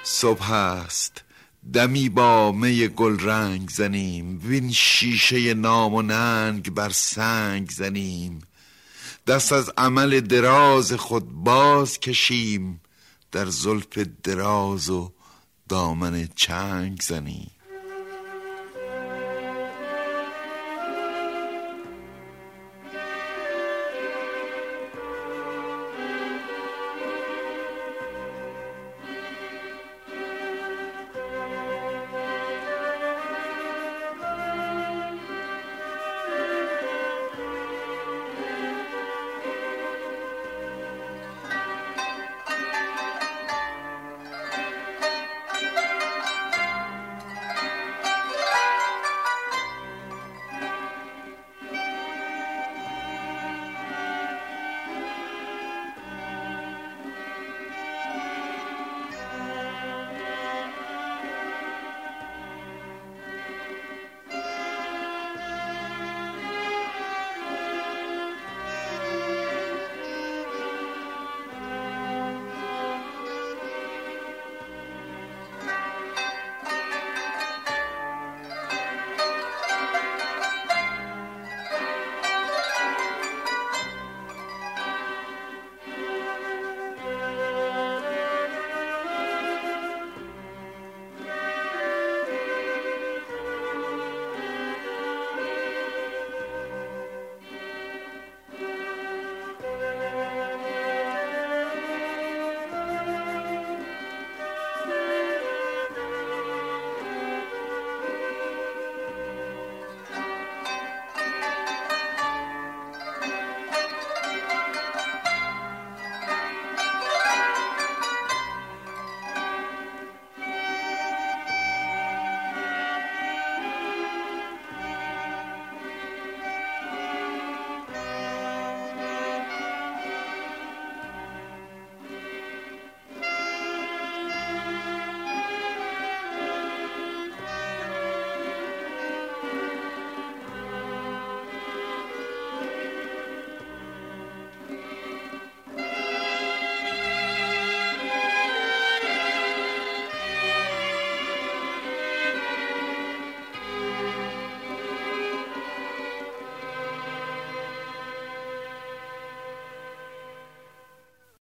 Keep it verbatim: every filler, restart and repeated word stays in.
صبح است دمی با می گل رنگ زنیم، وین شیشه نام و ننگ بر سنگ زنیم. دست از عمل دراز خود باز کشیم، در زلف دراز و دامن چنگ زنیم.